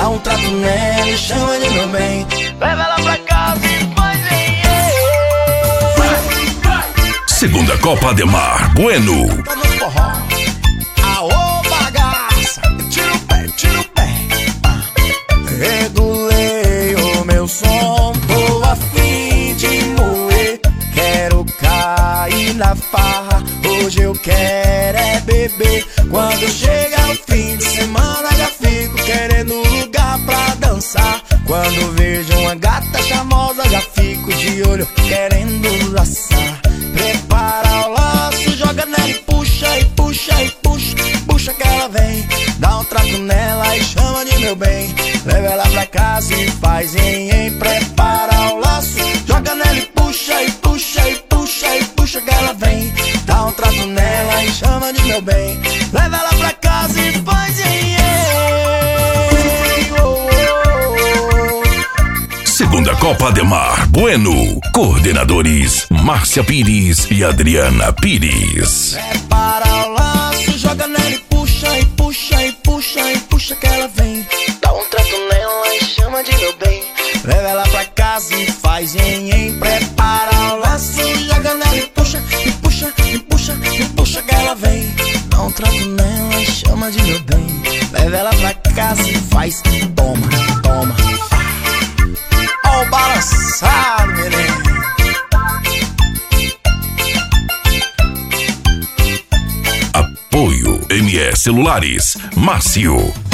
dá um trato nela e chama de meu bem. Leva ela pra casa e faz Segunda Copa Ademar Bueno. tá no forró. Aô, bagaça, tira o pé, tira o pé. Regulei o meu som, tô a fim de moer. Quero cair na farra, hoje eu quero é beber. Quando chega o fim de semana já fico querendo lugar pra dançar. Quando vejo uma gata charmosa já fico de olho querendo laçar. Prepara o laço, joga nela e puxa, e puxa, e puxa. Puxa que ela vem, dá um trato nela e chama de meu bem. Leva ela pra casa e faz em. Prepara o laço, joga nela e puxa, e puxa, e puxa, e puxa que ela vem. Dá um trato nela e chama de meu bem. Leva ela pra casa e faz em. Segunda Copa Ademar Bueno. Coordenadores Márcia Pires e Adriana Pires. Prepara o laço, joga nela e puxa, e puxa, e puxa, e puxa que ela vem. Dá um trato nela e chama de meu bem. Leva ela pra casa e faz em. Prepara o laço, joga nela e puxa, e puxa, e puxa, e puxa que ela vem. Dá um trato nela e chama de meu bem. Leva ela pra casa e faz. Toma, toma. Ó o balançado, menino. Apoio MS Celulares Márcio.